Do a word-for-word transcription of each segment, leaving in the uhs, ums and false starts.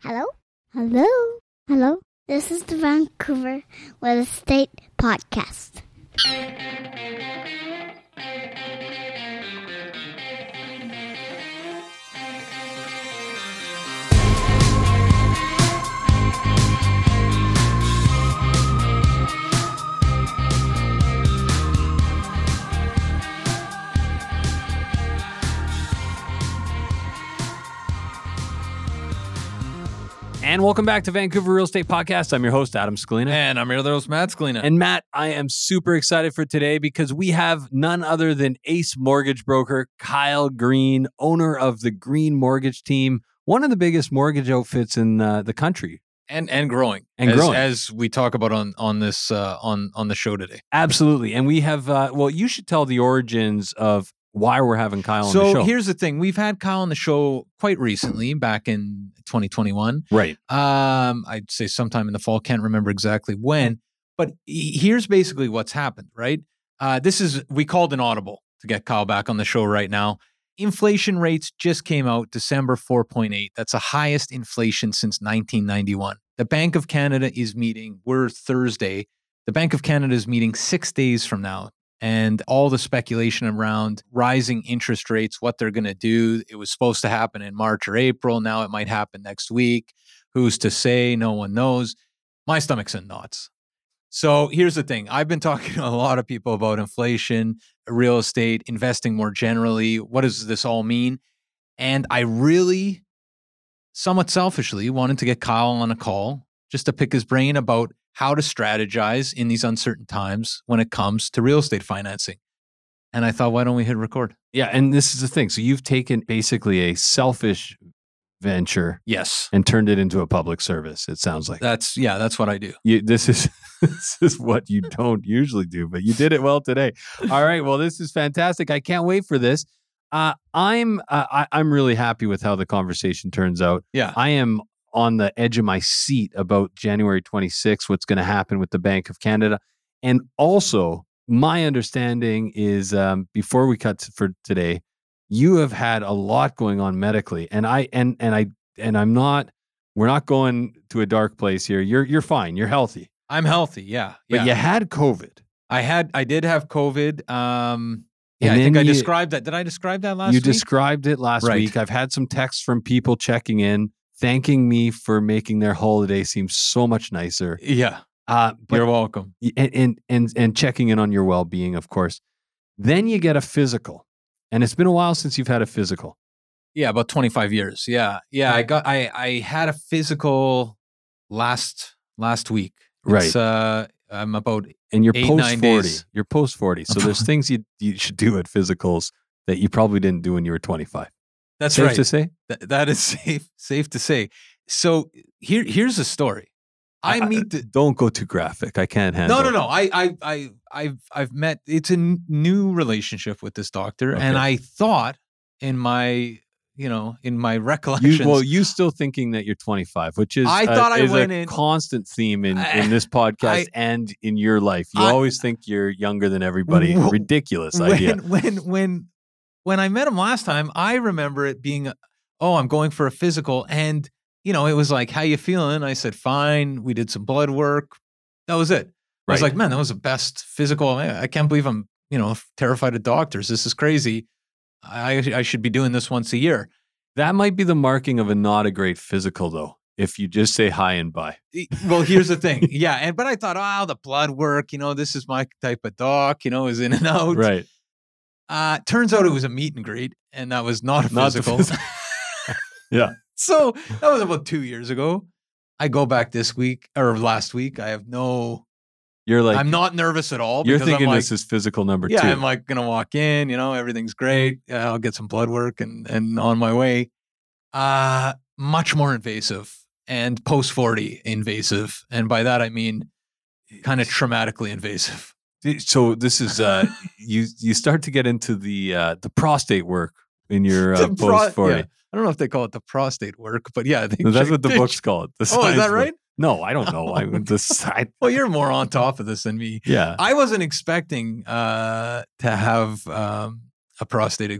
Hello? Hello? Hello? This is the Vancouver Real Estate Podcast. And welcome back to Vancouver Real Estate Podcast. I'm your host, Adam Scalina. And I'm your other host, Matt Scalina. And Matt, I am super excited for today because we have none other than ace mortgage broker Kyle Green, owner of the Green Mortgage Team, one of the biggest mortgage outfits in uh, the country. And and growing. And as, growing. As we talk about on on this uh, on, on the show today. Absolutely. And we have, uh, well, you should tell the origins of why we're having Kyle on so the show. So here's the thing. We've had Kyle on the show quite recently, back in twenty twenty-one. Right. Um, I'd say sometime in the fall. Can't remember exactly when. But he- here's basically what's happened, right? Uh, this is, we called an audible to get Kyle back on the show right now. Inflation rates just came out, December four point eight. That's the highest inflation since nineteen ninety-one. The Bank of Canada is meeting, we're Thursday. The Bank of Canada is meeting six days from now. And all the speculation around rising interest rates, what they're going to do. It was supposed to happen in March or April. Now it might happen next week. Who's to say? No one knows. My stomach's in knots. So here's the thing. I've been talking to a lot of people about inflation, real estate, investing more generally. What does this all mean? And I really, somewhat selfishly, wanted to get Kyle on a call just to pick his brain about how to strategize in these uncertain times when it comes to real estate financing. And I thought, why don't we hit record? Yeah. And this is the thing. So you've taken basically a selfish venture Yes. and turned it into a public service, it sounds like. That's, yeah, that's what I do. You, this is this is what you don't usually do, but you did it well today. All right. Well, this is fantastic. I can't wait for this. Uh, I'm uh, I, I'm really happy with how the conversation turns out. Yeah. I am on the edge of my seat about January twenty-sixth, what's going to happen with the Bank of Canada. And also, my understanding is um, before we cut to, for today, you have had a lot going on medically. And I and and I and I'm not, we're not going to a dark place here. You're you're fine. You're healthy. I'm healthy. Yeah. But yeah. you had COVID. I had, I did have COVID. Um, yeah, And I think then I you- described that. Did I describe that last you week? described it last Right. week. I've had some texts from people checking in, thanking me for making their holiday seem so much nicer. Yeah. Uh, but You're welcome. and, and and and checking in on your well-being, of course. Then you get a physical, and it's been a while since you've had a physical. Yeah, about twenty-five years. Yeah. Yeah. I got, I, I had a physical last, last week. It's, Right. uh, I'm about, And you're Eight, post nine forty. days. You're post forty. So there's things you you should do at physicals that you probably didn't do when you were twenty-five. that's Safe right. to say. Th- that is safe, safe to say. So here, here's a story. I meet the, Don't go too graphic. I can't handle. no, no, it. no. I, I, I, I've, I've met. It's a n- new relationship with this doctor, and Okay. I thought in my, you know, in my recollections, You, well, you still thinking that you're twenty-five, which is I a- thought I is went a in- constant theme in, I- in this podcast I- and in your life. You I- always think you're younger than everybody. Wh- Ridiculous idea. when, when, when, when I met him last time, I remember it being, oh, I'm going for a physical, and you know, it was like, how you feeling? I said, fine. We did some blood work. That was it. I was Right. like, man, that was the best physical. I I can't believe I'm, you know, terrified of doctors. This is crazy. I I should be doing this once a year. That might be the marking of a not a great physical, though. If you just say hi and bye. E- Well, here's the thing. Yeah. And, but I thought, oh, the blood work, you know, this is my type of doc, you know, is in and out. Right. Uh, turns out it was a meet and greet, and that was not a Not the physical. physical. Yeah. So that was about two years ago. I go back this week or last week. I have no, You're like, I'm not nervous at all. you're because thinking I'm like, this is physical number yeah, two. I'm like going to walk in, you know, everything's great. Yeah, I'll get some blood work and, and on my way. Uh, much more invasive and post forty invasive. And by that, I mean kind of traumatically invasive. So this is, uh, you you start to get into the uh, the prostate work in your uh, The pro- post forty. yeah. I don't know if they call it the prostate work, but yeah. They No, that's check- what the they book's called. The Oh, is science that book. right? No, I don't know. I the side. Well, you're more on top of this than me. Yeah. I wasn't expecting uh, to have um, a prostate exam.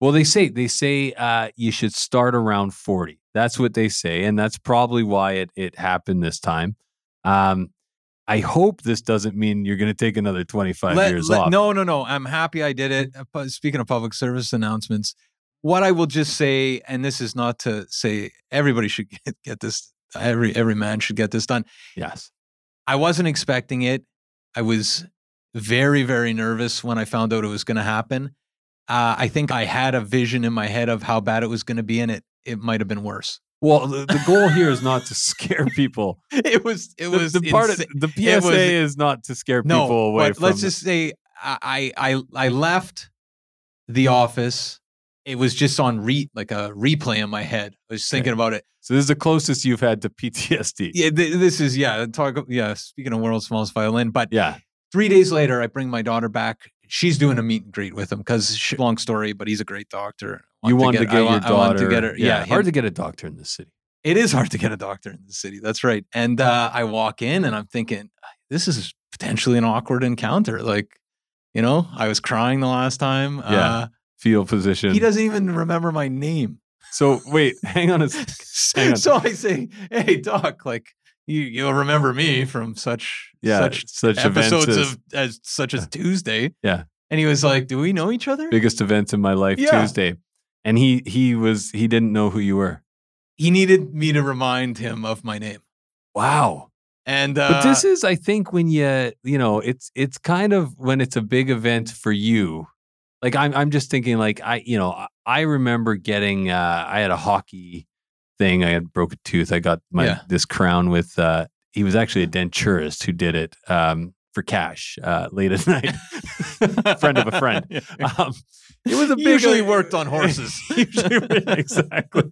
Well, they say they say uh, you should start around forty. That's what they say, and that's probably why it it happened this time. Um, I hope this doesn't mean you're going to take another twenty-five Let- years let- off. No, no, no. I'm happy I did it. Uh, pu- Speaking of public service announcements, what I will just say, and this is not to say everybody should get, get this, every every man should get this done. Yes. I wasn't expecting it. I was very, very nervous when I found out it was going to happen. Uh, I think I had a vision in my head of how bad it was going to be, and it it might have been worse. Well, the, the goal here is not to scare people. It was it The, was the part of insa- the P S A was- is not to scare no, people away but from. let's just say I I I I left the office. It was just on re like a replay in my head. I was thinking Okay. about it. So this is the closest you've had to P T S D. Yeah, th- this is yeah. Talk yeah. Speaking of world's smallest violin, but Yeah. three days later, I bring my daughter back. She's doing a meet and greet with him because long story, but he's a great doctor. You wanted to get, I your want- I daughter. wanted to get her. Yeah, hard him- to get a doctor in this city. It is hard to get a doctor in the city. That's right. And uh, I walk in and I'm thinking, this is potentially an awkward encounter. Like, you know, I was crying the last time. Yeah. Uh, Field position. he doesn't even remember my name. So wait, hang on a s- hang on. So I say, hey, doc, like you, you'll remember me from such, Yeah, such, such episodes events as- of as such as Tuesday. Yeah. And he was like, do we know each other? biggest events in my life Yeah. Tuesday. And he he was he didn't know who you were. He needed me to remind him of my name. Wow. And uh, But this is, I think, when you, you know, it's it's kind of when it's a big event for you. Like I'm I'm just thinking, like I, you know, I- I remember getting uh I had a hockey thing. I had broke a tooth. I got my Yeah. this crown with uh he was actually a denturist who did it um for cash uh late at night. Friend of a friend. Yeah. Um it was a He big usually worked on horses. Usually, exactly.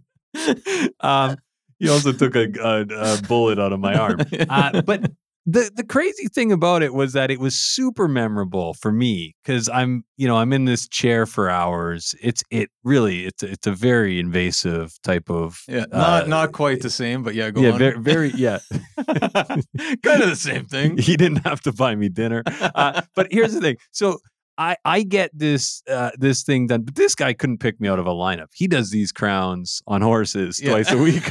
Um, he also took a, a, a bullet out of my arm. Uh, but the the crazy thing about it was that it was super memorable for me because I'm, you know, I'm in this chair for hours. It's it really it's it's a very invasive type of Yeah, not uh, not quite the same, but yeah, go yeah, on. very, very yeah. kind of the same thing. He didn't have to buy me dinner. Uh, but here's the thing. So I, I get this uh, this thing done, but this guy couldn't pick me out of a lineup. He does these crowns on horses Yeah. twice a week.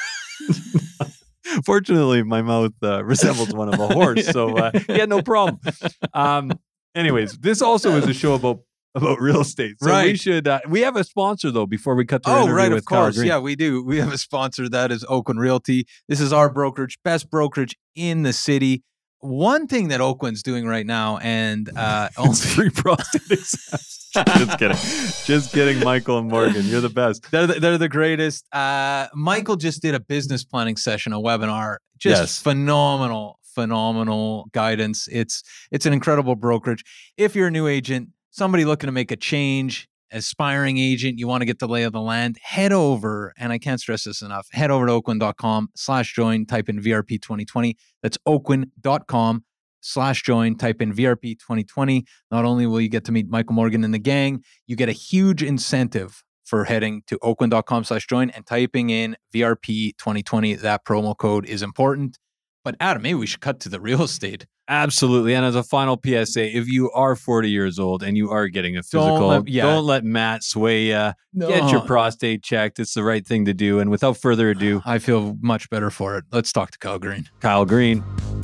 Fortunately, my mouth uh, resembles one of a horse, so uh, he had no problem. Um, anyways, this also is a show about about real estate, so we Right. should uh, we have a sponsor though before we cut to our Oh, interview right, with of Kyle course. Green. Yeah, we do. We have a sponsor that is Oakwyn Realty. This is our brokerage, best brokerage in the city. One thing that Oakwyn's doing right now, and uh, only It's free prostate exams. Just kidding. Just kidding, Michael and Morgan. You're the best. They're the, they're the greatest. Uh, Michael just did a business planning session, a webinar. Just Yes. phenomenal, phenomenal guidance. It's it's an incredible brokerage. If you're a new agent, somebody looking to make a change, aspiring agent, you want to get the lay of the land, head over, and I can't stress this enough, head over to oakwyn.com slash join, type in V R P twenty twenty. That's oakwyn.com slash join, type in V R P twenty twenty. Not only will you get to meet Michael Morgan and the gang, you get a huge incentive for heading to oakwyn.com slash join and typing in V R P twenty twenty. That promo code is important. But Adam, maybe we should cut to the real estate. Absolutely. And as a final P S A, if you are forty years old and you are getting a Don't physical, let- yeah. don't let Matt sway you. Get your prostate checked. It's the right thing to do. And without further ado, I feel much better for it. Let's talk to Kyle Green. Kyle Green.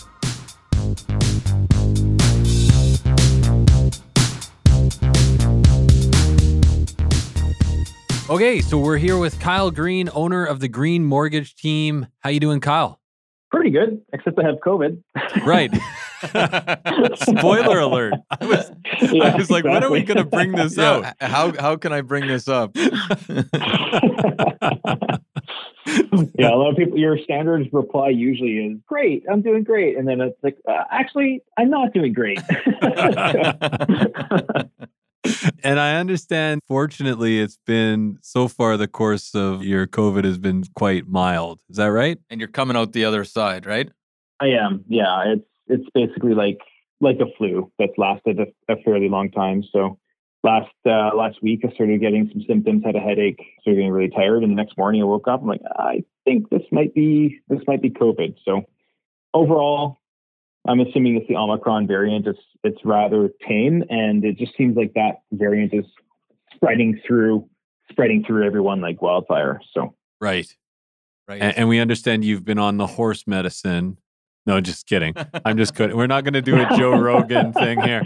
Okay, so we're here with Kyle Green, owner of the Green Mortgage Team. How you doing, Kyle? Pretty good, except I have COVID. Right. Spoiler alert. I was, I was like, when are we going to bring this out? Yeah, how how can I bring this up? Yeah, a lot of people, your standard reply usually is, great, I'm doing great. And then it's like, uh, actually, I'm not doing great. And I understand, fortunately, it's been so far the course of your COVID has been quite mild. Is that right? And you're coming out the other side, right? I am. Yeah, it's it's basically like like a flu that's lasted a, a fairly long time. So last uh, last week, I started getting some symptoms, had a headache, started getting really tired. And the next morning I woke up, I'm like, I think this might be this might be COVID. So overall, I'm assuming it's the Omicron variant. It's it's rather tame, and it just seems like that variant is spreading through spreading through everyone like wildfire. So right. Right. And, and we understand you've been on the horse medicine. No, just kidding. I'm just kidding. We're not going to do a Joe Rogan thing here.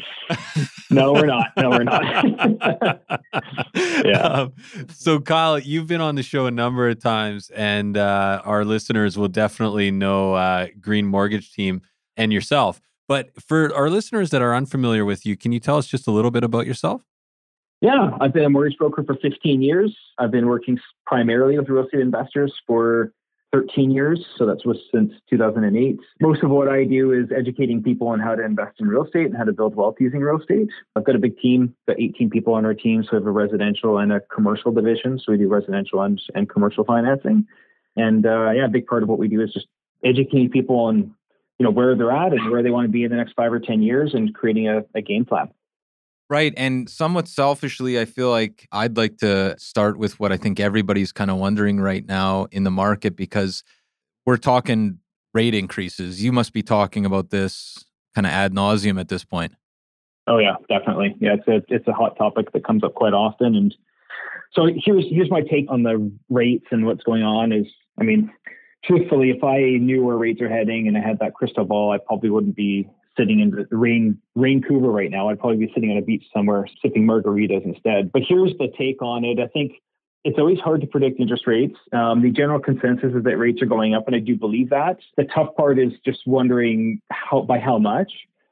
No, we're not. No, we're not. Yeah. Um, so, Kyle, you've been on the show a number of times, and uh, our listeners will definitely know uh, Green Mortgage Team and yourself. But for our listeners that are unfamiliar with you, can you tell us just a little bit about yourself? Yeah, I've been a mortgage broker for fifteen years. I've been working primarily with real estate investors for thirteen years. So that's was since two thousand eight. Most of what I do is educating people on how to invest in real estate and how to build wealth using real estate. I've got a big team, got eighteen people on our team. So we have a residential and a commercial division. So we do residential and, and commercial financing. And uh, yeah, a big part of what we do is just educating people on, you know, where they're at and where they want to be in the next five or ten years and creating a, a game plan. Right. And somewhat selfishly, I feel like I'd like to start with what I think everybody's kind of wondering right now in the market, because we're talking rate increases. You must be talking about this kind of ad nauseum at this point. Oh yeah, definitely. Yeah, it's a it's a hot topic that comes up quite often. And so here's here's my take on the rates and what's going on is, I mean, truthfully, if I knew where rates are heading and I had that crystal ball, I probably wouldn't be sitting in the rain, Vancouver right now. I'd probably be sitting on a beach somewhere sipping margaritas instead. But here's the take on it. I think it's always hard to predict interest rates. Um, the general consensus is that rates are going up, and I do believe that. The tough part is just wondering how by how much.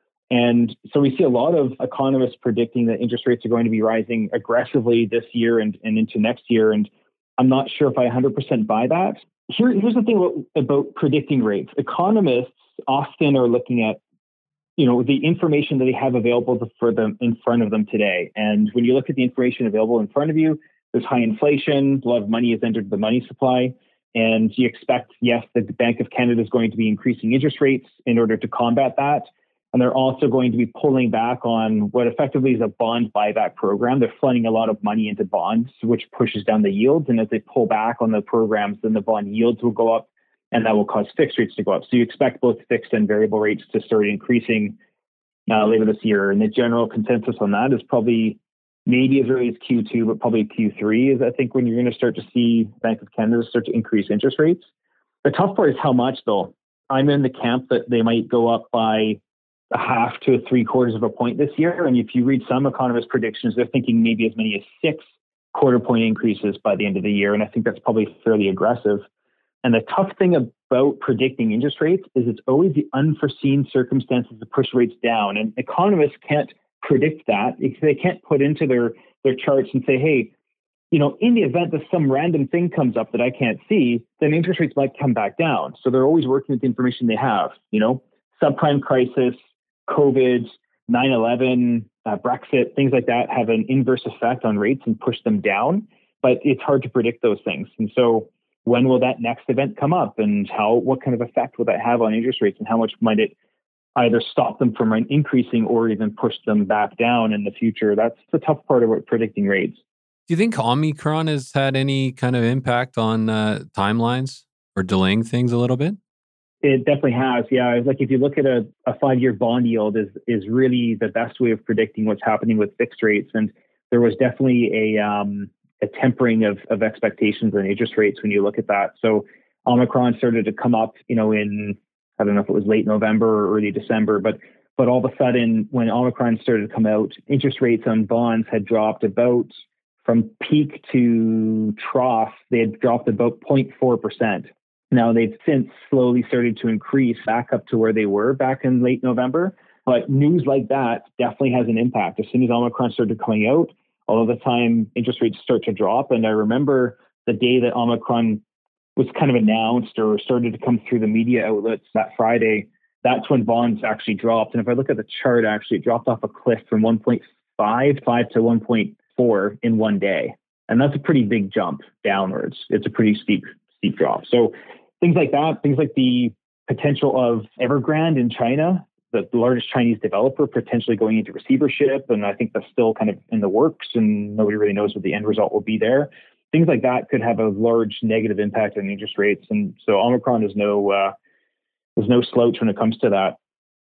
And so we see a lot of economists predicting that interest rates are going to be rising aggressively this year and, and into next year. And I'm not sure if I one hundred percent buy that. Here, here's the thing about, about predicting rates. Economists often are looking at you know, the information that they have available for them in front of them today. And when you look at the information available in front of you, there's high inflation, a lot of money has entered the money supply, and you expect, yes, that the Bank of Canada is going to be increasing interest rates in order to combat that. And they're also going to be pulling back on what effectively is a bond buyback program. They're flooding a lot of money into bonds, which pushes down the yields. And as they pull back on the programs, then the bond yields will go up, and that will cause fixed rates to go up. So you expect both fixed and variable rates to start increasing uh, later this year. And the general consensus on that is probably maybe as early as Q two, but probably Q three is, I think, when you're going to start to see Bank of Canada start to increase interest rates. The tough part is how much, though. I'm in the camp that they might go up by a half to three quarters of a point this year. And if you read some economist predictions, they're thinking maybe as many as six quarter point increases by the end of the year. And I think that's probably fairly aggressive. And the tough thing about predicting interest rates is it's always the unforeseen circumstances that push rates down. And economists can't predict that. They can't put into their, their charts and say, hey, you know, in the event that some random thing comes up that I can't see, then interest rates might come back down. So they're always working with the information they have, you know, subprime crisis, COVID, nine eleven, uh, Brexit, things like that have an inverse effect on rates and push them down. But it's hard to predict those things. And so when will that next event come up, and how, what kind of effect will that have on interest rates, and how much might it either stop them from increasing or even push them back down in the future? That's the tough part about predicting rates. Do you think Omicron has had any kind of impact on uh, timelines or delaying things a little bit? It definitely has. Yeah. It's like if you look at a, a five-year bond yield is, is really the best way of predicting what's happening with fixed rates. And there was definitely a, um, a tempering of, of expectations on interest rates when you look at that. So Omicron started to come up, you know, in, I don't know if it was late November or early December, but but all of a sudden when Omicron started to come out, interest rates on bonds had dropped about, from peak to trough, they had dropped about zero point four percent. Now they've since slowly started to increase back up to where they were back in late November. But news like that definitely has an impact. As soon as Omicron started coming out, all of the time interest rates start to drop. And I remember the day that Omicron was kind of announced or started to come through the media outlets that Friday, that's when bonds actually dropped. And if I look at the chart, actually it dropped off a cliff from one point five five to one point four in one day. And that's a pretty big jump downwards. It's a pretty steep, steep drop. So things like that, things like the potential of Evergrande in China, the largest Chinese developer, potentially going into receivership. And I think that's still kind of in the works, and nobody really knows what the end result will be there. Things like that could have a large negative impact on interest rates. And so Omicron is no, uh, is no slouch when it comes to that.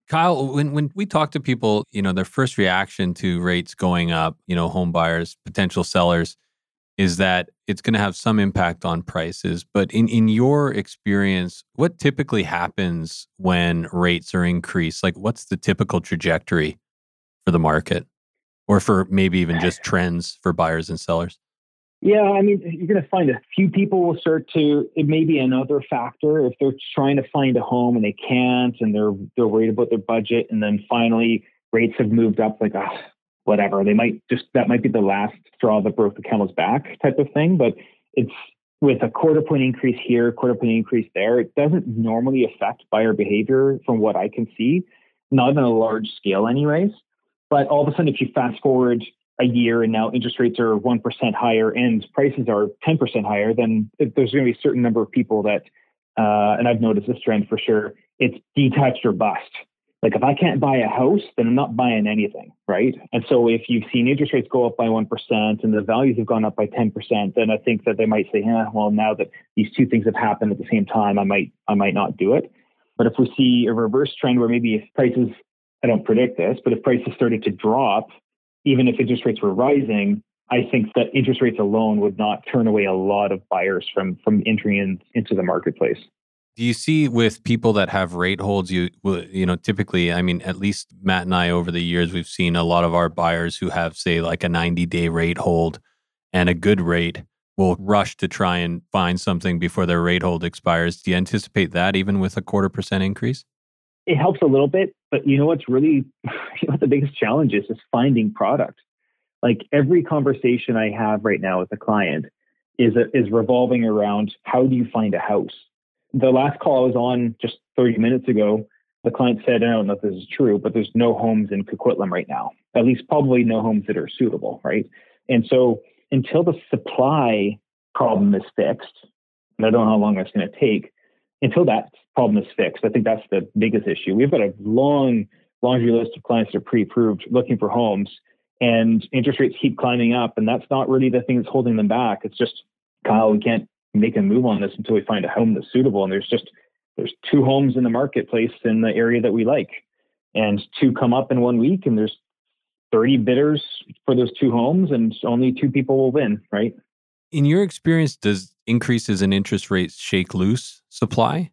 Kyle, when, when we talk to people, you know, their first reaction to rates going up, you know, home buyers, potential sellers, is that it's going to have some impact on prices. But in, in your experience, what typically happens when rates are increased? Like, what's the typical trajectory for the market, or for maybe even just trends for buyers and sellers? Yeah, I mean, you're going to find a few people will start to, it may be another factor if they're trying to find a home and they can't, and they're they're worried about their budget. And then finally rates have moved up, like, ah, whatever. They might just, that might be the last straw that broke the camel's back type of thing. But it's with a quarter point increase here, quarter point increase there, it doesn't normally affect buyer behavior from what I can see, not on a large scale anyways. But all of a sudden, if you fast forward a year and now interest rates are one percent higher and prices are ten percent higher, then there's going to be a certain number of people that, uh, and I've noticed this trend for sure, it's detached or bust. Like, if I can't buy a house, then I'm not buying anything, right? And so if you've seen interest rates go up by one percent and the values have gone up by ten percent, then I think that they might say, yeah, well, now that these two things have happened at the same time, I might, I might not do it. But if we see a reverse trend where maybe if prices, I don't predict this, but if prices started to drop, even if interest rates were rising, I think that interest rates alone would not turn away a lot of buyers from from entering in, into the marketplace. Do you see with people that have rate holds, you you know, typically, I mean, at least Matt and I over the years, we've seen a lot of our buyers who have, say, like a ninety-day rate hold and a good rate will rush to try and find something before their rate hold expires. Do you anticipate that even with a quarter percent increase? It helps a little bit, but you know what's really, you know what the biggest challenge is, is finding product. Like, every conversation I have right now with a client is is revolving around, how do you find a house? The last call I was on just thirty minutes ago, the client said, I don't know if this is true, but there's no homes in Coquitlam right now, at least probably no homes that are suitable, right? And so until the supply problem is fixed, and I don't know how long that's going to take, until that problem is fixed, I think that's the biggest issue. We've got a long laundry list of clients that are pre-approved looking for homes, and interest rates keep climbing up. And that's not really the thing that's holding them back. It's just, Kyle, we can't make a move on this until we find a home that's suitable. And there's just, there's two homes in the marketplace in the area that we like, and two come up in one week, and there's thirty bidders for those two homes, and only two people will win, right? In your experience, does increases in interest rates shake loose supply?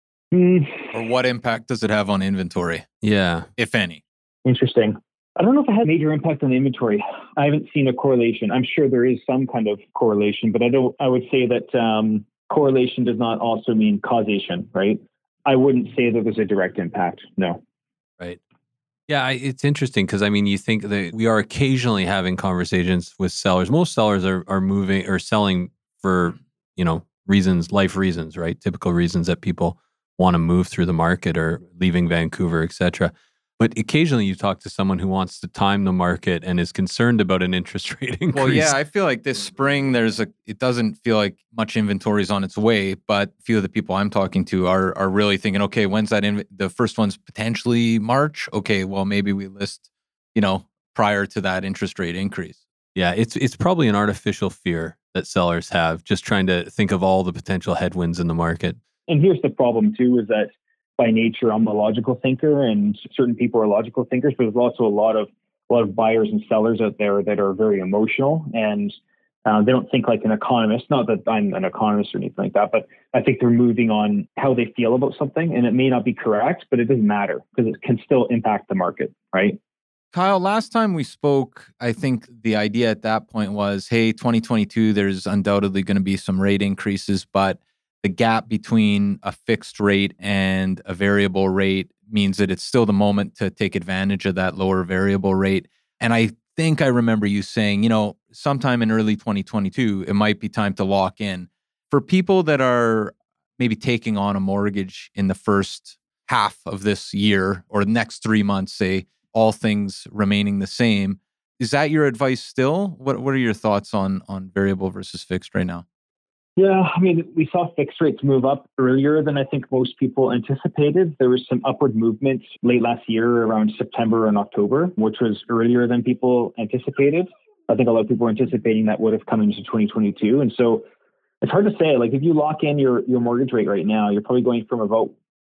Mm. Or what impact does it have on inventory, Yeah. if any? Interesting. I don't know if it had major impact on the inventory. I haven't seen a correlation. I'm sure there is some kind of correlation, but I don't. I would say that um, correlation does not also mean causation, right? I wouldn't say that there's a direct impact. No. Right. Yeah, I, it's interesting because, I mean, you think that we are occasionally having conversations with sellers. Most sellers are are moving or selling for, you know, reasons, life reasons, right? Typical reasons that people want to move through the market or leaving Vancouver, et cetera. But occasionally you talk to someone who wants to time the market and is concerned about an interest rate increase. Well, yeah, I feel like this spring there's a. It doesn't feel like much inventory is on its way, but a few of the people I'm talking to are are really thinking, okay, when's that? Inv- the first one's potentially March. Okay, well maybe we list, you know, prior to that interest rate increase. Yeah, it's it's probably an artificial fear that sellers have, just trying to think of all the potential headwinds in the market. And here's the problem too, is that by nature, I'm a logical thinker, and certain people are logical thinkers, but there's also a lot of a lot of buyers and sellers out there that are very emotional, and uh, they don't think like an economist. Not that I'm an economist or anything like that, but I think they're moving on how they feel about something, and it may not be correct, but it doesn't matter because it can still impact the market, right? Kyle, last time we spoke, I think the idea at that point was, hey, twenty twenty-two, there's undoubtedly going to be some rate increases, but the gap between a fixed rate and a variable rate means that it's still the moment to take advantage of that lower variable rate. And I think I remember you saying, you know, sometime in early twenty twenty-two, it might be time to lock in. For people that are maybe taking on a mortgage in the first half of this year or the next three months, say, all things remaining the same, is that your advice still? What What are your thoughts on on variable versus fixed right now? Yeah, I mean, we saw fixed rates move up earlier than I think most people anticipated. There was some upward movement late last year around September and October, which was earlier than people anticipated. I think a lot of people were anticipating that would have come into twenty twenty-two. And so it's hard to say, like, if you lock in your, your mortgage rate right now, you're probably going from about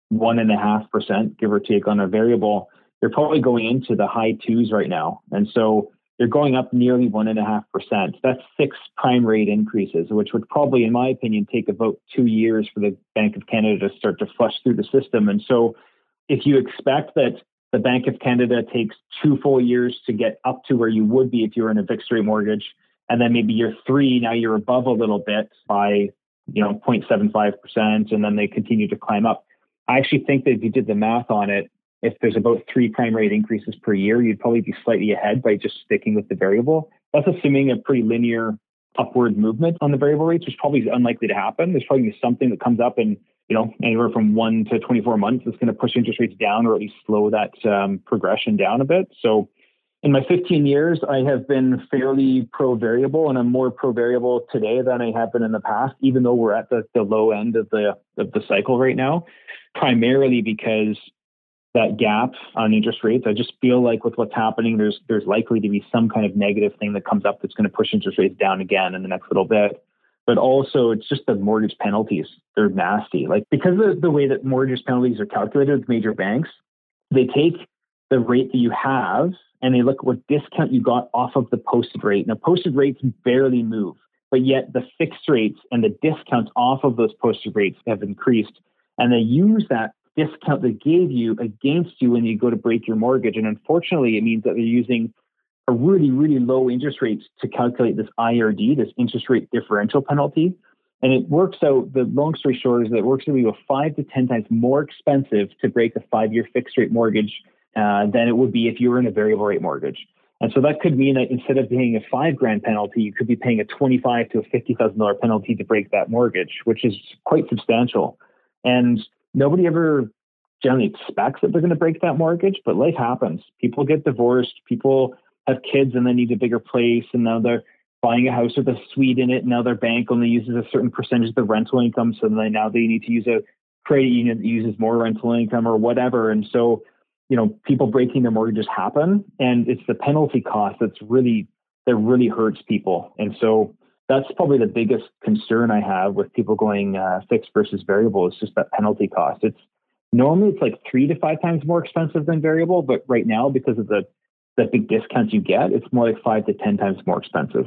one and a half percent, give or take, on a variable, you're probably going into the high twos right now. And so you're going up nearly one and a half percent. That's six prime rate increases, which would probably, in my opinion, take about two years for the Bank of Canada to start to flush through the system. And so if you expect that the Bank of Canada takes two full years to get up to where you would be if you were in a fixed rate mortgage, and then maybe year three, now you're above a little bit by, you know, zero point seven five percent, and then they continue to climb up. I actually think that if you did the math on it, if there's about three prime rate increases per year, you'd probably be slightly ahead by just sticking with the variable. That's assuming a pretty linear upward movement on the variable rates, which probably is unlikely to happen. There's probably something that comes up in, you know, anywhere from one to twenty-four months that's going to push interest rates down, or at least slow that um, progression down a bit. So in my fifteen years, I have been fairly pro-variable, and I'm more pro-variable today than I have been in the past, even though we're at the, the low end of the of the cycle right now, primarily because that gap on interest rates. I just feel like with what's happening, there's there's likely to be some kind of negative thing that comes up that's going to push interest rates down again in the next little bit. But also, it's just the mortgage penalties. They're nasty. Like, because of the way that mortgage penalties are calculated with major banks, they take the rate that you have and they look at what discount you got off of the posted rate. Now, posted rates barely move, but yet the fixed rates and the discounts off of those posted rates have increased. And they use that discount they gave you against you when you go to break your mortgage. And unfortunately, it means that they're using a really, really low interest rates to calculate this I R D, this interest rate differential penalty. And it works out, the long story short is that it works out to be five to ten times more expensive to break a five-year fixed rate mortgage uh, than it would be if you were in a variable rate mortgage. And so that could mean that instead of paying a five grand penalty, you could be paying a twenty-five to a fifty thousand dollars penalty to break that mortgage, which is quite substantial. And nobody ever generally expects that they're going to break that mortgage, but life happens. People get divorced, people have kids and they need a bigger place, and now they're buying a house with a suite in it. And now their bank only uses a certain percentage of the rental income. So then now they need to use a credit union that uses more rental income or whatever. And so, you know, people breaking their mortgages happen, and it's the penalty cost that's really, that really hurts people. And so that's probably the biggest concern I have with people going uh, fixed versus variable, is just that penalty cost. It's normally it's like three to five times more expensive than variable, but right now, because of the the big discounts you get, it's more like five to ten times more expensive.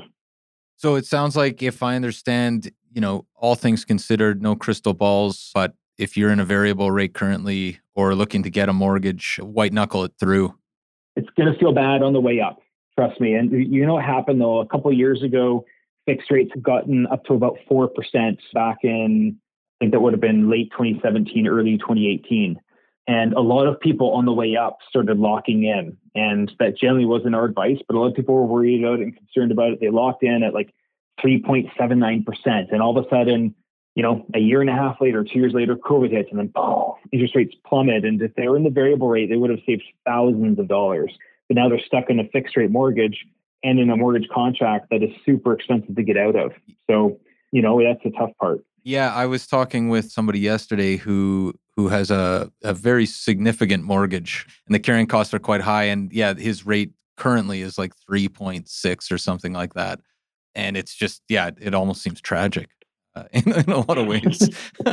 So it sounds like, if I understand, you know, all things considered, no crystal balls, but if you're in a variable rate currently or looking to get a mortgage, white knuckle it through. It's going to feel bad on the way up. Trust me. And you know what happened though? A couple of years ago, fixed rates had gotten up to about four percent back in, I think that would have been late twenty seventeen, early twenty eighteen. And a lot of people on the way up started locking in. And that generally wasn't our advice, but a lot of people were worried about it and concerned about it. They locked in at like three point seven nine percent. And all of a sudden, you know, a year and a half later, two years later, COVID hits, and then boom, interest rates plummet. And if they were in the variable rate, they would have saved thousands of dollars. But now they're stuck in a fixed rate mortgage and in a mortgage contract that is super expensive to get out of. So, you know, that's the tough part. Yeah, I was talking with somebody yesterday who who has a, a very significant mortgage, and the carrying costs are quite high. And yeah, his rate currently is like three point six or something like that. And it's just, yeah, it almost seems tragic uh, in, in a lot of ways.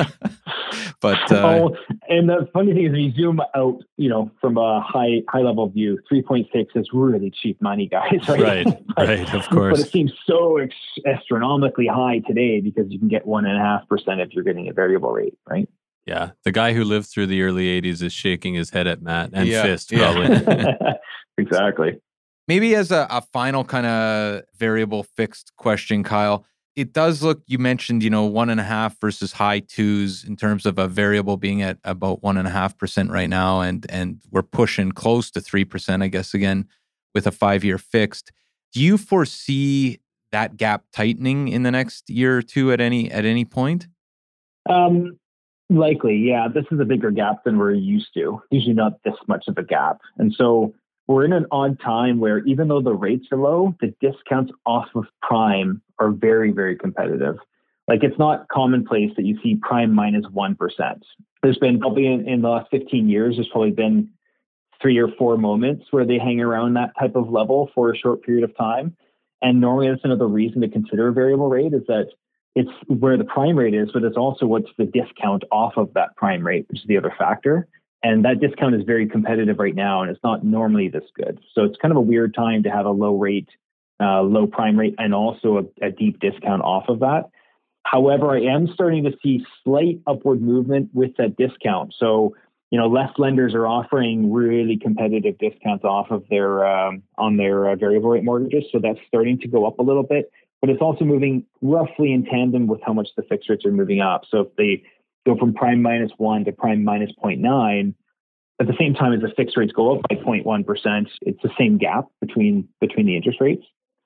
But uh, oh, and the funny thing is, if you zoom out, you know, from a high high level view, three point six is really cheap money, guys. Right, right, but, right, of course. But it seems so ex- astronomically high today because you can get one and a half percent if you're getting a variable rate, right? Yeah, the guy who lived through the early eighties is shaking his head at Matt and Yeah, fist, yeah. probably. Exactly. Maybe as a, a final kind of variable fixed question, Kyle, it does look, you mentioned, you know, one and a half versus high twos in terms of a variable being at about one and a half percent right now. And, and we're pushing close to three percent, I guess, again, with a five-year fixed. Do you foresee that gap tightening in the next year or two at any, at any point? Um, likely. Yeah. This is a bigger gap than we're used to. Usually not this much of a gap. And so we're in an odd time where even though the rates are low, the discounts off of prime are very, very competitive. Like, it's not commonplace that you see prime minus one percent. There's been probably in, in the last fifteen years, there's probably been three or four moments where they hang around that type of level for a short period of time. And normally that's another reason to consider a variable rate, is that it's where the prime rate is, but it's also what's the discount off of that prime rate, which is the other factor. And that discount is very competitive right now, and it's not normally this good. So it's kind of a weird time to have a low rate, uh, low prime rate, and also a, a deep discount off of that. However, I am starting to see slight upward movement with that discount. So, you know, less lenders are offering really competitive discounts off of their um, on their uh, variable rate mortgages. So that's starting to go up a little bit, but it's also moving roughly in tandem with how much the fixed rates are moving up. So if they go from prime minus one to prime minus zero point nine, at the same time as the fixed rates go up by zero point one percent, it's the same gap between between the interest rates.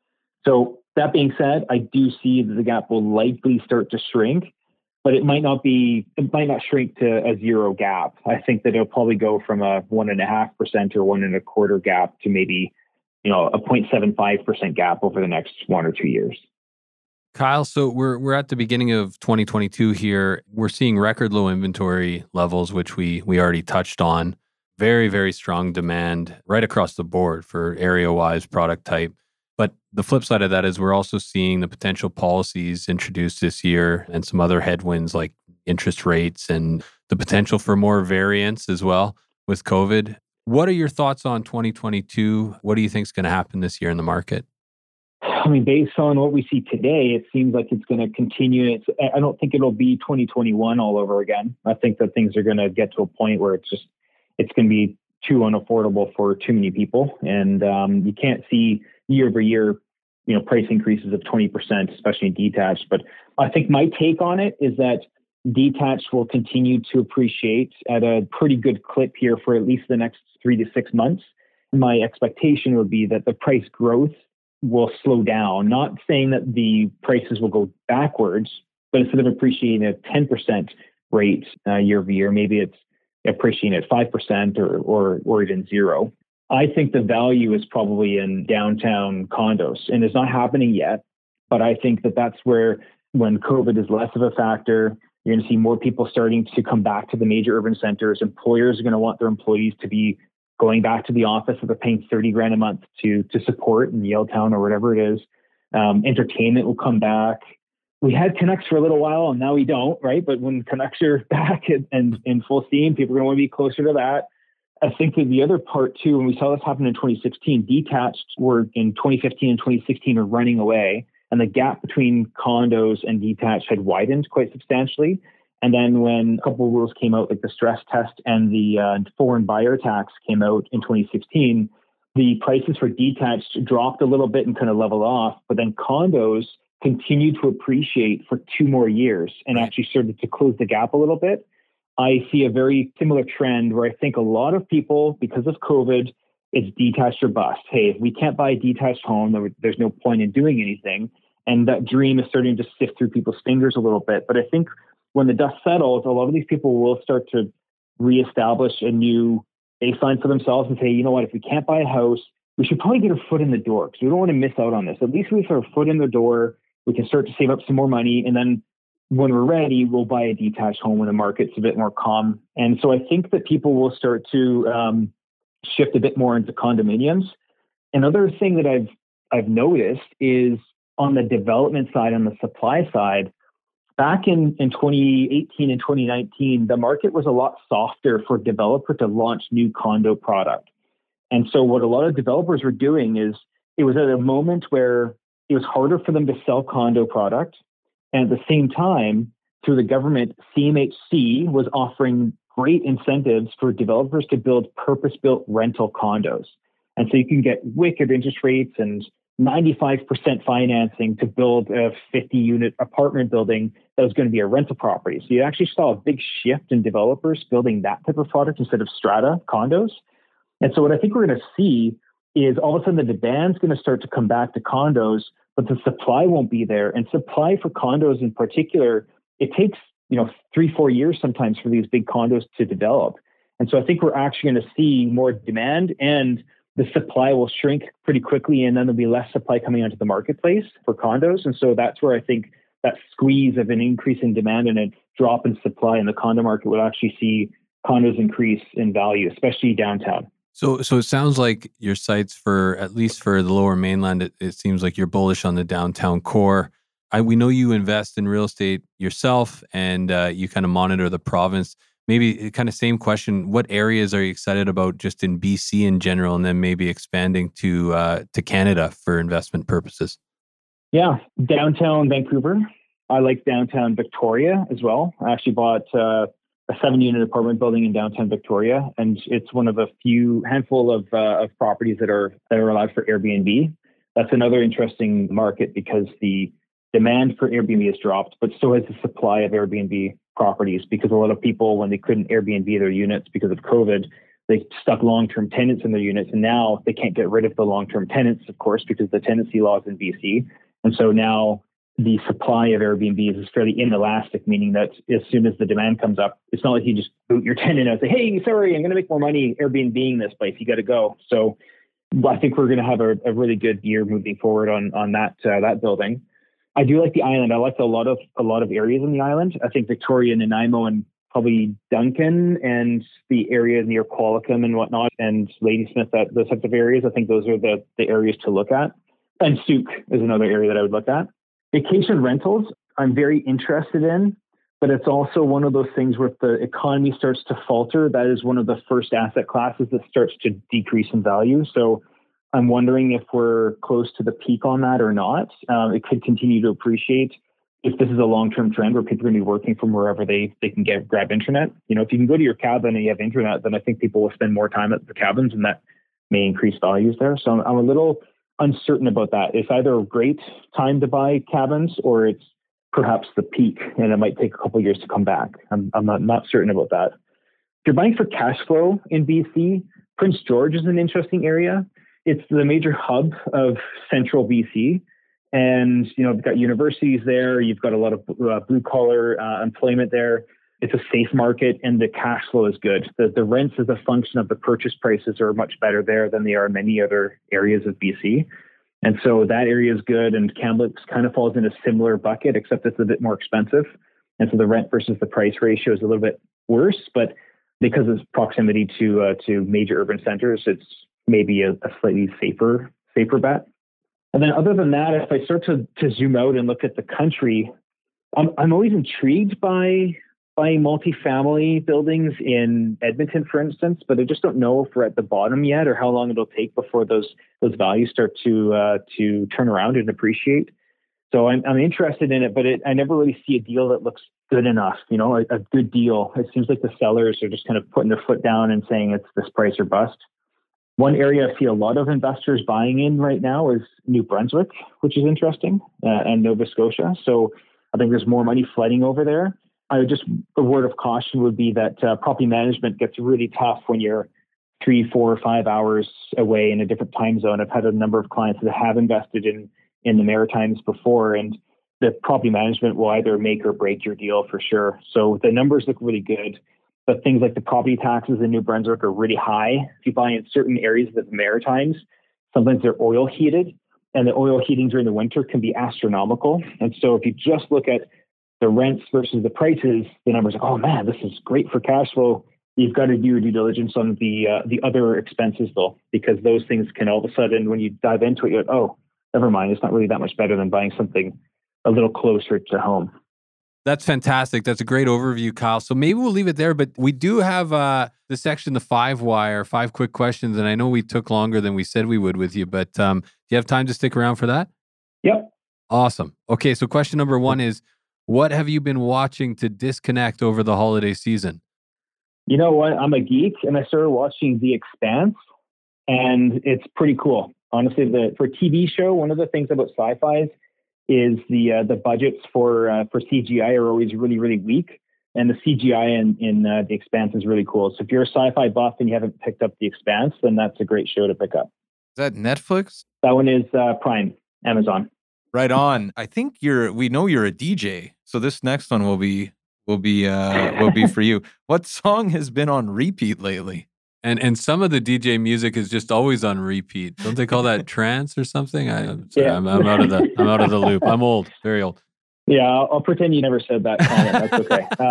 So that being said, I do see that the gap will likely start to shrink, but it might not be, it might not shrink to a zero gap. I think that it'll probably go from a one and a half percent or one and a quarter gap to maybe, you know, a zero point seven five percent gap over the next one or two years. Kyle, so we're we're at the beginning of twenty twenty-two here. We're seeing record low inventory levels, which we we already touched on. Very, very strong demand right across the board for area-wise product type. But the flip side of that is we're also seeing the potential policies introduced this year and some other headwinds like interest rates and the potential for more variance as well with COVID. What are your thoughts on twenty twenty-two? What do you think is going to happen this year in the market? I mean, based on what we see today, it seems like it's going to continue. It's, I don't think it'll be twenty twenty-one all over again. I think that things are going to get to a point where it's just, it's going to be too unaffordable for too many people. And um, you can't see year over year, you know, price increases of twenty percent, especially in detached. But I think my take on it is that detached will continue to appreciate at a pretty good clip here for at least the next three to six months. My expectation would be that the price growth will slow down, not saying that the prices will go backwards, but instead of appreciating at ten percent rate uh, year over year, maybe it's appreciating at five percent or, or, or even zero. I think the value is probably in downtown condos, and it's not happening yet, but I think that that's where, when COVID is less of a factor, you're going to see more people starting to come back to the major urban centers. Employers are going to want their employees to be going back to the office if they're paying thirty grand a month to to support in Yaletown or whatever it is. Um, entertainment will come back. We had Canucks for a little while and now we don't, right? But when Canucks are back and, and in full steam, people are going to want to be closer to that. I think that the other part too, and we saw this happen in twenty sixteen, detached were in twenty fifteen and twenty sixteen are running away, and the gap between condos and detached had widened quite substantially. And then when a couple of rules came out, like the stress test and the uh, foreign buyer tax came out in twenty sixteen, the prices for detached dropped a little bit and kind of leveled off, but then condos continued to appreciate for two more years and actually started to close the gap a little bit. I see a very similar trend where I think a lot of people, because of COVID, it's detached or bust. Hey, if we can't buy a detached home, there's no point in doing anything. And that dream is starting to sift through people's fingers a little bit. But I think when the dust settles, a lot of these people will start to reestablish a new baseline for themselves and say, you know what, if we can't buy a house, we should probably get our foot in the door because we don't want to miss out on this. At least we have our foot in the door. We can start to save up some more money. And then when we're ready, we'll buy a detached home when the market's a bit more calm. And so I think that people will start to um, shift a bit more into condominiums. Another thing that I've I've noticed is on the development side, on the supply side, back in, in twenty eighteen and twenty nineteen, the market was a lot softer for developer to launch new condo product. And so what a lot of developers were doing is it was at a moment where it was harder for them to sell condo product. And at the same time, through the government, C M H C was offering great incentives for developers to build purpose-built rental condos. And so you can get wicked interest rates and ninety-five percent financing to build a fifty unit apartment building that was going to be a rental property. So you actually saw a big shift in developers building that type of product instead of strata condos. And so what I think we're going to see is all of a sudden the demand's going to start to come back to condos, but the supply won't be there. And supply for condos in particular, it takes, you know, three, four years sometimes for these big condos to develop. And so I think we're actually going to see more demand and the supply will shrink pretty quickly, and then there'll be less supply coming onto the marketplace for condos. And so that's where I think that squeeze of an increase in demand and a drop in supply in the condo market will actually see condos increase in value, especially downtown. So so it sounds like your sites for, at least for the Lower Mainland, it, it seems like you're bullish on the downtown core. I, we know you invest in real estate yourself and uh, you kind of monitor the province. Maybe kind of same question. What areas are you excited about just in B C in general, and then maybe expanding to uh, to Canada for investment purposes? Yeah, downtown Vancouver. I like downtown Victoria as well. I actually bought uh, a seven-unit apartment building in downtown Victoria, and it's one of a few handful of uh, of properties that are that are allowed for Airbnb. That's another interesting market because the demand for Airbnb has dropped, but so has the supply of Airbnb properties, because a lot of people, when they couldn't Airbnb their units because of COVID, they stuck long-term tenants in their units, and now they can't get rid of the long-term tenants, of course, because the tenancy laws in B C. And so now the supply of Airbnbs is fairly inelastic, meaning that as soon as the demand comes up, it's not like you just boot your tenant out and say, hey, sorry, I'm going to make more money Airbnb-ing this place. You got to go. So I think we're going to have a, a really good year moving forward on on that uh, that building. I do like the island. I like a lot of a lot of areas in the island. I think Victoria, Nanaimo, and probably Duncan and the area near Qualicum and whatnot, and Ladysmith, that those types of areas. I think those are the the areas to look at. And Souk is another area that I would look at. Vacation rentals, I'm very interested in, but it's also one of those things where if the economy starts to falter, that is one of the first asset classes that starts to decrease in value. So I'm wondering if we're close to the peak on that or not. Um, it could continue to appreciate if this is a long-term trend where people are going to be working from wherever they, they can get grab internet. You know, if you can go to your cabin and you have internet, then I think people will spend more time at the cabins, and that may increase values there. So I'm, I'm a little uncertain about that. It's either a great time to buy cabins or it's perhaps the peak, and it might take a couple of years to come back. I'm, I'm not, not certain about that. If you're buying for cash flow in B C, Prince George is an interesting area. It's the major hub of central B C. And, you know, you've got universities there. You've got a lot of uh, blue collar uh, employment there. It's a safe market, and the cash flow is good. The, the rents as a function of the purchase prices are much better there than they are in many other areas of B C. And so that area is good. And Kamloops kind of falls in a similar bucket, except it's a bit more expensive. And so the rent versus the price ratio is a little bit worse, but because of proximity to uh, to major urban centers, it's maybe a, a slightly safer safer bet. And then other than that, if I start to, to zoom out and look at the country, I'm, I'm always intrigued by by multifamily buildings in Edmonton, for instance, but I just don't know if we're at the bottom yet or how long it'll take before those those values start to uh, to turn around and appreciate. So I'm I'm interested in it, but it, I never really see a deal that looks good enough. You know, a, a good deal. It seems like the sellers are just kind of putting their foot down and saying it's this price or bust. One area I see a lot of investors buying in right now is New Brunswick, which is interesting, uh, and Nova Scotia. So I think there's more money flooding over there. I would just, a word of caution would be that uh, property management gets really tough when you're three, four, or five hours away in a different time zone. I've had a number of clients that have invested in in the Maritimes before, and the property management will either make or break your deal for sure. So the numbers look really good, but things like the property taxes in New Brunswick are really high. If you buy in certain areas of the Maritimes, sometimes they're oil heated, and the oil heating during the winter can be astronomical. And so if you just look at the rents versus the prices, the numbers are, oh man, this is great for cash flow. You've got to do your due diligence on the uh, the other expenses though, because those things can all of a sudden, when you dive into it, you're like, oh, never mind. It's not really that much better than buying something a little closer to home. That's fantastic. That's a great overview, Kyle. So maybe we'll leave it there, but we do have uh, the section, the five wire, five quick questions. And I know we took longer than we said we would with you, but um, do you have time to stick around for that? Yep. Awesome. Okay. So question number one is, what have you been watching to disconnect over the holiday season? You know what? I'm a geek, and I started watching The Expanse, and it's pretty cool. Honestly, the for a T V show, one of the things about sci-fis is the uh, the budgets for uh, for C G I are always really, really weak, and the C G I in, in uh, The Expanse is really cool. So if you're a sci-fi buff and you haven't picked up The Expanse, then that's a great show to pick up. Is that Netflix? That one is uh, Prime, Amazon. Right on. I think you're. We know you're a D J, so this next one will be will be uh, will be for you. What song has been on repeat lately? And and some of the D J music is just always on repeat. Don't they call that trance or something? I, I'm sorry, Yeah. I'm, I'm out of the I'm out of the loop. I'm old, very old. Yeah, I'll, I'll pretend you never said that comment. That's okay.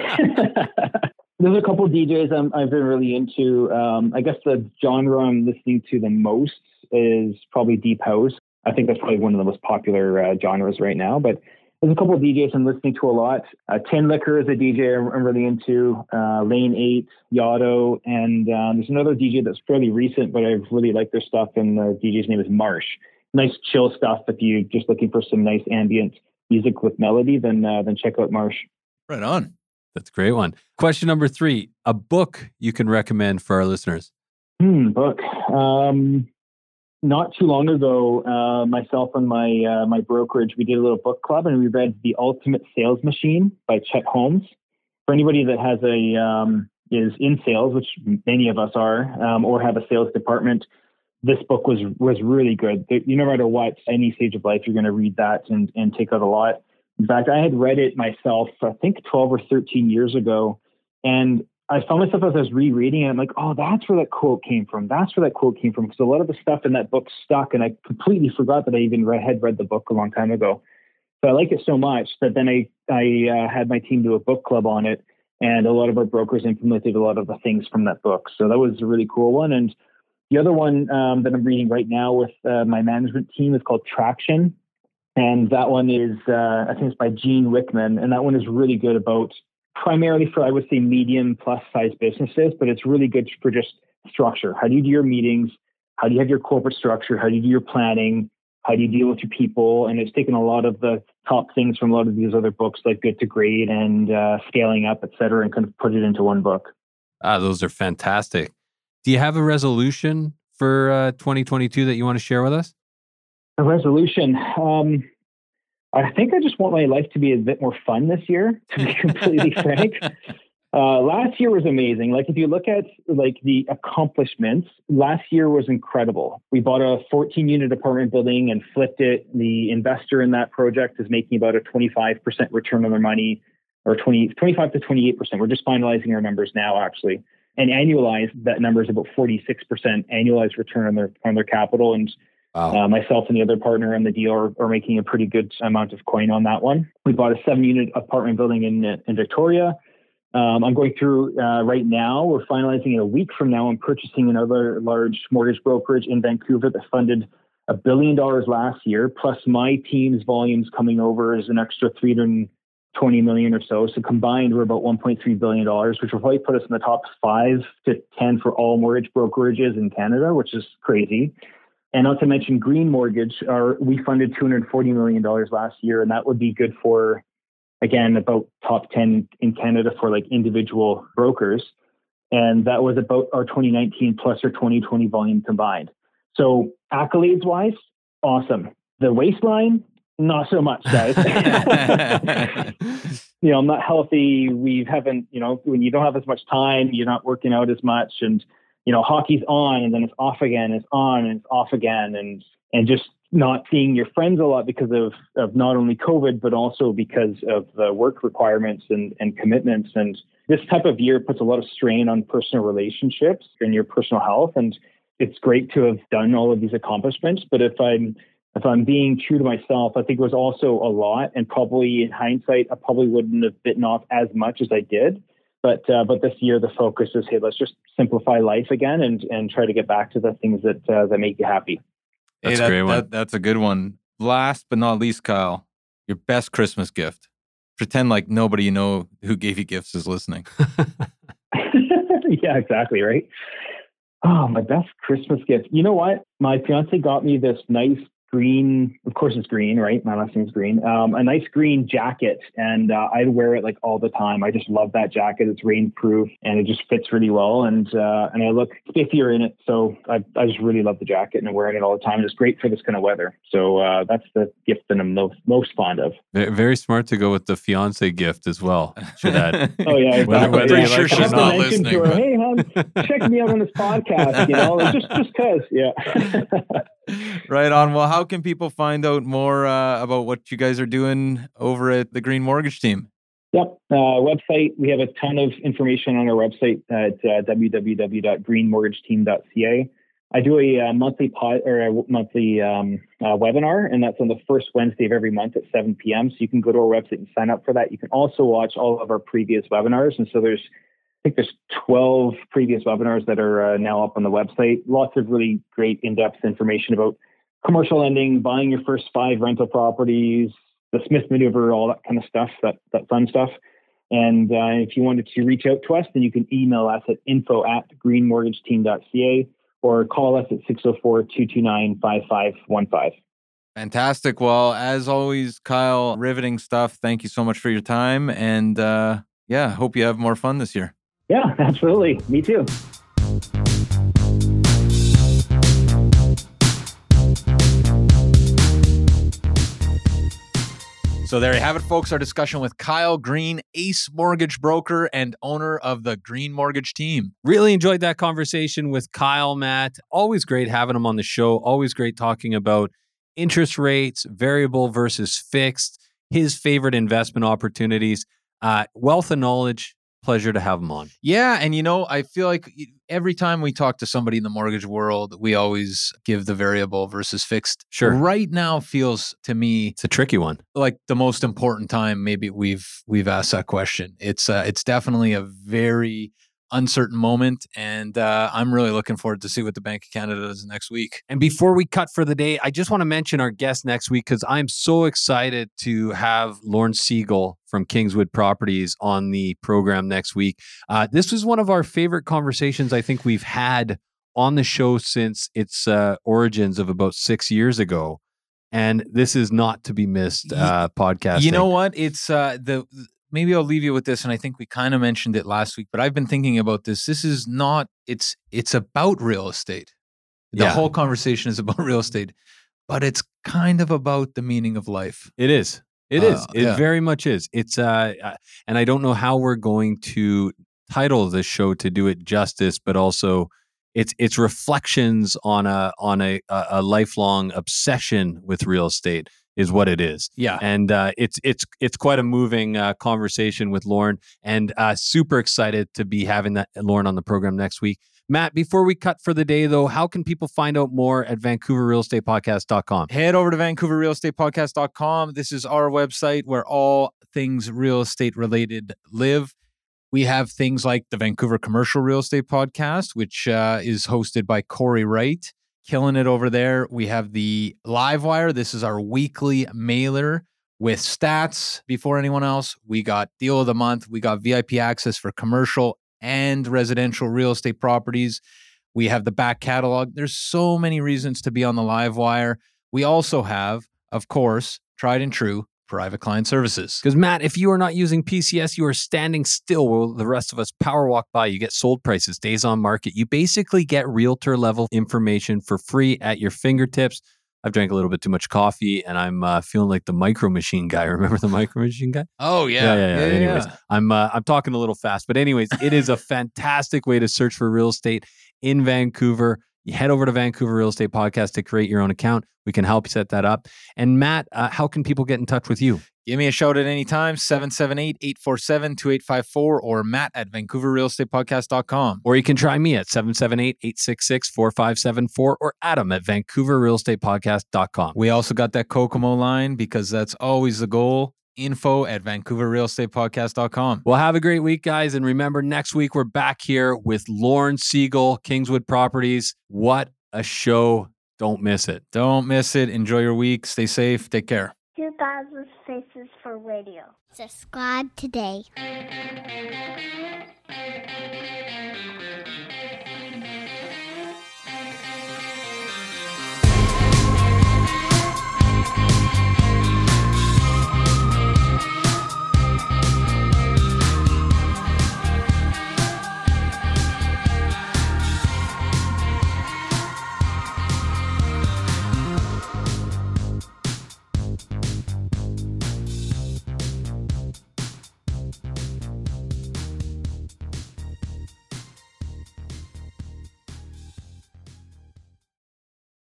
Um, there's a couple of D Js I'm, I've been really into. Um, I guess the genre I'm listening to the most is probably Deep House. I think that's probably one of the most popular uh, genres right now. But there's a couple of D Js I'm listening to a lot. Uh, Tin Liquor is a D J I'm, I'm really into. Uh, Lane eight, Yotto, and um, there's another D J that's fairly recent, but I really like their stuff, and the D J's name is Marsh. Nice chill stuff. If you're just looking for some nice ambient music with melody, then uh, then check out Marsh. Right on. That's a great one. Question number three, a book you can recommend for our listeners. Hmm, book. Um, not too long ago, uh, myself and my uh, my brokerage, we did a little book club, and we read The Ultimate Sales Machine by Chet Holmes. For anybody that has a um, is in sales, which many of us are, um, or have a sales department, this book was was really good. You no matter what, any stage of life, you're going to read that and and take out a lot. In fact, I had read it myself, I think twelve or thirteen years ago. And I found myself as I was rereading it, I'm like, oh, that's where that quote came from. That's where that quote came from. Because a lot of the stuff in that book stuck, and I completely forgot that I even read, had read the book a long time ago. So I like it so much that then I, I uh, had my team do a book club on it. And a lot of our brokers implemented a lot of the things from that book. So that was a really cool one. And the other one um, that I'm reading right now with uh, my management team is called Traction. And that one is, uh, I think it's by Gene Wickman. And that one is really good about primarily for, I would say, medium plus size businesses, but it's really good for just structure. How do you do your meetings? How do you have your corporate structure? How do you do your planning? How do you deal with your people? And it's taken a lot of the top things from a lot of these other books like Good to Great and uh, Scaling Up, et cetera, and kind of put it into one book. Ah, those are fantastic. Do you have a resolution for uh, twenty twenty-two that you want to share with us? A resolution. Um, I think I just want my life to be a bit more fun this year, to be completely frank. Uh, last year was amazing. Like if you look at like the accomplishments, last year was incredible. We bought a fourteen unit apartment building and flipped it. The investor in that project is making about a twenty-five percent return on their money, or twenty, twenty-five to twenty-eight percent. We're just finalizing our numbers now, actually. And annualized, that number is about forty-six percent annualized return on their on their capital. And wow. uh, myself and the other partner in the deal are, are making a pretty good amount of coin on that one. We bought a seven unit apartment building in in Victoria. Um, I'm going through uh, right now. We're finalizing it a week from now. I'm purchasing another large mortgage brokerage in Vancouver that funded a billion dollars last year. Plus my team's volumes coming over is an extra three hundred twenty million or so. So combined, we're about one point three billion dollars, which will probably put us in the top five to ten for all mortgage brokerages in Canada, which is crazy. And not to mention Green Mortgage, our, we funded two hundred forty million dollars last year, and that would be good for, again, about top ten in Canada for like individual brokers. And that was about our twenty nineteen plus our twenty twenty volume combined. So accolades wise, awesome. The waistline, not so much, guys. You know, I'm not healthy. We haven't, you know, when you don't have as much time, you're not working out as much. And, you know, hockey's on and then it's off again, it's on and it's off again. And, and just not seeing your friends a lot because of, of not only COVID, but also because of the work requirements and, and commitments. And this type of year puts a lot of strain on personal relationships and your personal health. And it's great to have done all of these accomplishments. But if I'm, if I'm being true to myself, I think it was also a lot. And probably in hindsight, I probably wouldn't have bitten off as much as I did. But uh, but this year, the focus is, hey, let's just simplify life again and and try to get back to the things that uh, that make you happy. That's hey, that, a great one. That, that's a good one. Last but not least, Kyle, your best Christmas gift. Pretend like nobody you know who gave you gifts is listening. Yeah, exactly, right? Oh, my best Christmas gift. You know what? My fiance got me this nice green, of course it's green, right? My last name is green. Um, a nice green jacket. And uh, I wear it like all the time. I just love that jacket. It's rainproof and it just fits really well. And uh, and I look spiffier in it. So I, I just really love the jacket and I'm wearing it all the time. It's great for this kind of weather. So uh, that's the gift that I'm most, most fond of. Very smart to go with the fiance gift as well. Should add. Oh yeah. Exactly. Whether, whether yeah. sure Like, she's not listening. To her, hey, hon, check me out on this podcast, you know, just just cause, yeah. Right on. Well, how can people find out more uh, about what you guys are doing over at the Green Mortgage Team? Yep. Uh, website. We have a ton of information on our website at uh, w w w dot green mortgage team dot c a. I do a uh, monthly pod or a monthly um, uh, webinar, and that's on the first Wednesday of every month at seven p.m. So you can go to our website and sign up for that. You can also watch all of our previous webinars. And so there's, I think there's twelve previous webinars that are uh, now up on the website. Lots of really great in-depth information about commercial lending, buying your first five rental properties, the Smith maneuver, all that kind of stuff, that, that fun stuff. And uh, if you wanted to reach out to us, then you can email us at info at green mortgage team dot c a or call us at six oh four, two two nine, five five one five. Fantastic. Well, as always, Kyle, riveting stuff. Thank you so much for your time. And uh, yeah, hope you have more fun this year. Yeah, absolutely. Me too. So there you have it, folks. Our discussion with Kyle Green, ace mortgage broker and owner of the Green Mortgage Team. Really enjoyed that conversation with Kyle, Matt. Always great having him on the show. Always great talking about interest rates, variable versus fixed, his favorite investment opportunities, uh, wealth and knowledge. Pleasure to have him on. Yeah. And, you know, I feel like every time we talk to somebody in the mortgage world, we always give the variable versus fixed. Sure. Right now feels to me It's a tricky one. like the most important time maybe we've we've asked that question. It's uh, it's definitely a very uncertain moment, and uh, I'm really looking forward to see what the Bank of Canada does next week. And before we cut for the day, I just want to mention our guest next week because I'm so excited to have Lorne Siegel from Kingswood Properties on the program next week. Uh, this was one of our favorite conversations I think we've had on the show since its uh, origins of about six years ago. And this is not to be missed uh, podcasting. You know what? It's uh, the maybe I'll leave you with this, and I think we kind of mentioned it last week, but I've been thinking about this. This is not, it's it's about real estate. The Yeah. whole conversation is about real estate, but it's kind of about the meaning of life. It is. It Uh, is. It yeah. very much is. It's uh, uh, and I don't know how we're going to title this show to do it justice, but also it's it's reflections on a on a a, a lifelong obsession with real estate is what it is. Yeah. And uh, it's it's it's quite a moving uh, conversation with Lorne, and uh, super excited to be having that Lorne on the program next week. Matt, before we cut for the day, though, how can people find out more at vancouver real estate podcast dot com? Head over to vancouver real estate podcast dot com. This is our website where all things real estate related live. We have things like the Vancouver Commercial Real Estate Podcast, which uh, is hosted by Corey Wright. Killing it over there. We have the Livewire. This is our weekly mailer with stats before anyone else. We got Deal of the Month. We got V I P access for commercial and residential real estate properties. We have the back catalog. There's so many reasons to be on the Livewire. We also have, of course, tried and true private client services. Because, Matt, if you are not using P C S, you are standing still while the rest of us power walk by. You get sold prices, days on market. You basically get realtor level information for free at your fingertips. I've drank a little bit too much coffee and I'm uh, feeling like the Micro Machine guy. Remember the Micro Machine guy? Oh, yeah. Yeah, yeah, yeah. Anyways, I'm uh, I'm talking a little fast, but anyways, it is a fantastic way to search for real estate in Vancouver. You head over to Vancouver Real Estate Podcast to create your own account. We can help you set that up. And Matt, uh, how can people get in touch with you? Give me a shout at any time, seven seven eight, eight four seven, two eight five four or Matt at vancouver real estate podcast dot com. Or you can try me at seven seven eight, eight six six, four five seven four or Adam at vancouver real estate podcast dot com. We also got that Kokomo line because that's always the goal. Info at vancouver real estate podcast dot com. Well, have a great week, guys. And remember, next week we're back here with Lorne Siegel, Kingswood Properties. What a show. Don't miss it. Don't miss it. Enjoy your week. Stay safe. Take care. two thousand Faces for Radio. Subscribe today.